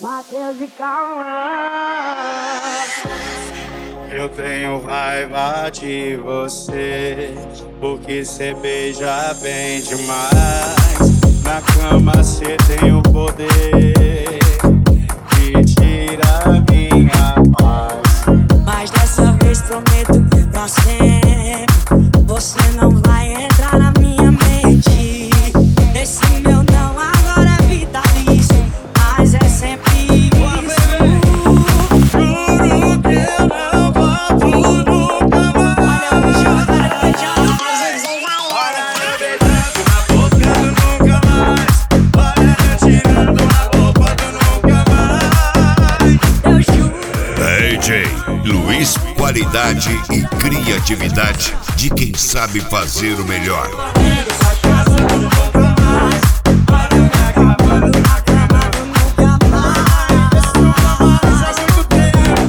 Matheus e Cauã. Eu tenho raiva de você, porque cê beija bem demais. Na cama cê tem o poder de tirar minha paz. Mas dessa vez prometo pra sempre, você não vai entrar na minha mente. Esse meu não agora é vitalício, mas é sempre isso. Juro que eu não volto nunca mais. Olha o bicho agora beijando. Olha eu beijando na boca do nunca mais. Olha eu tirando a roupa do nunca mais. Eu juro. DJ Luiz, qualidade e criatividade de quem sabe fazer o melhor. Essa casa do nunca mais. Olha me acabando na cama do nunca mais. Faz muito tempo.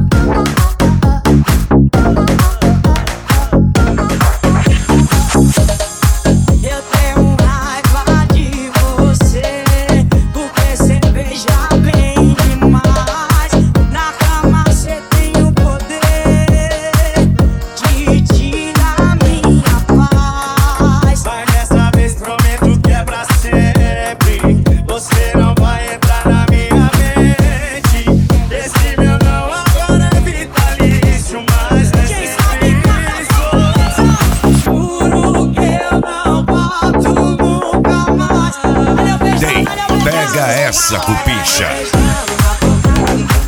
Eu tenho raiva de você, porque cê beija bem demais. Na cama cê tem o poder de tirar minha paz. Mas dessa vez prometo que é pra sempre. Você não vai entrar na minha mente. Esse meu não agora é vitalício, mas é Quem sabe sempre canta isso. Juro que eu não volto nunca mais. Olha eu beijando, Tem, olha eu beijando. pega essa, cupicha. Beijando na boca do